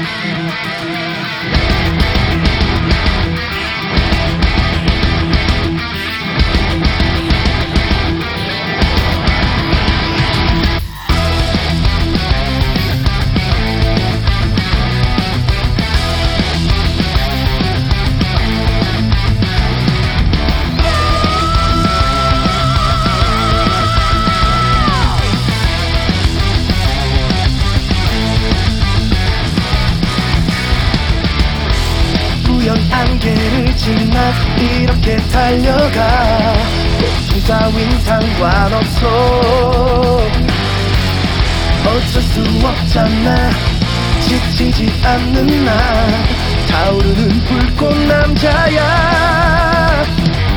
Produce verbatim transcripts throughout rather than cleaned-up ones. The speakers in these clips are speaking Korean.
안개를 지나 이렇게 달려가 고통 따윈 상관없어. 어쩔 수 없잖아. 지치지 않는 나 타오르는 불꽃 남자야.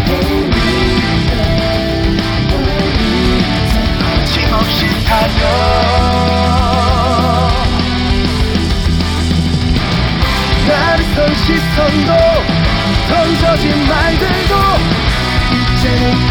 거침없이 달려 나를 선 시선도 던져진 말들도 이제는